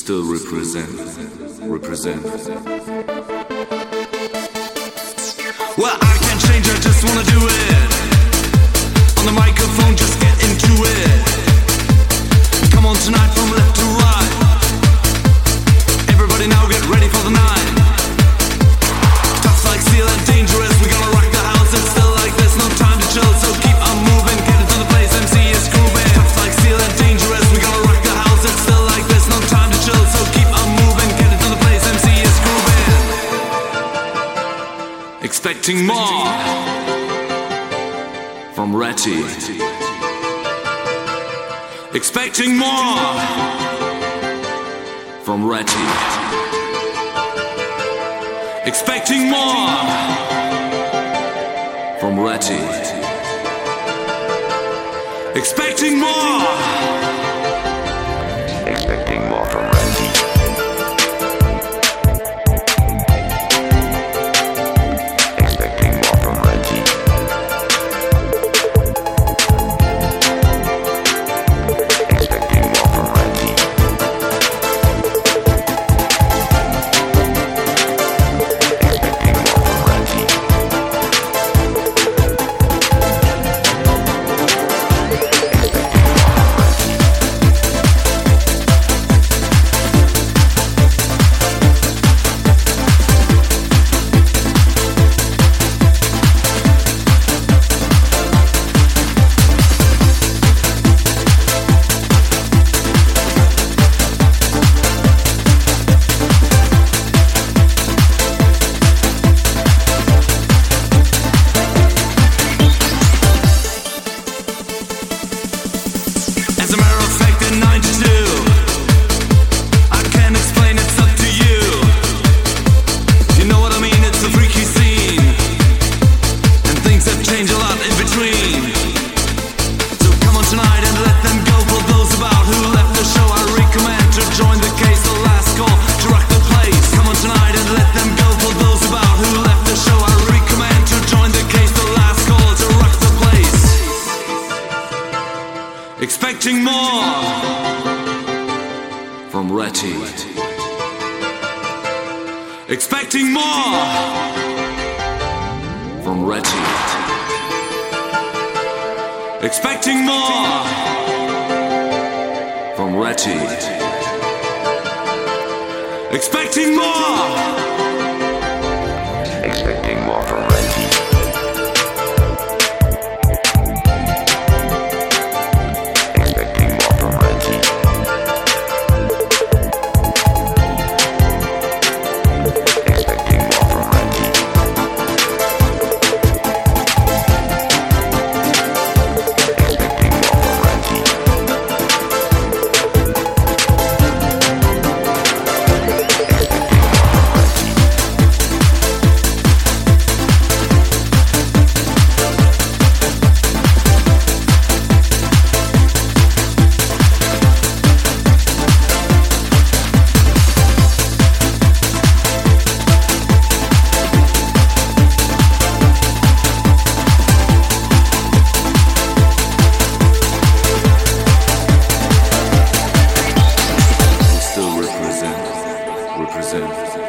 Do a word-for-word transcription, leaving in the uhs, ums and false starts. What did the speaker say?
still represent, represent. Well, I can't change, I just wanna do it. On the microphone, just get into it. Come on tonight from left to right. Everybody now get ready for the night. Tough like steel and dangerous, we're gonna rock the house. It's still like there's no time to chill, so keep on moving, get into the place, M C is grooving. Tough like steel and dangerous, we're gonna rock the house. It's still like there's no time to chill, so keep on moving, get into the place, M C is grooving. Expecting more from Ratty. Expecting more from Ratty. Expecting more from Ratty. Expecting more. Expecting more from Ratty. Expecting more from Ratty. Expecting more from Ratty. Expecting more from Ratty. Expecting more from Ratty. Expecting more from Ratty. Expecting more. Expecting more from Ratty. Represent.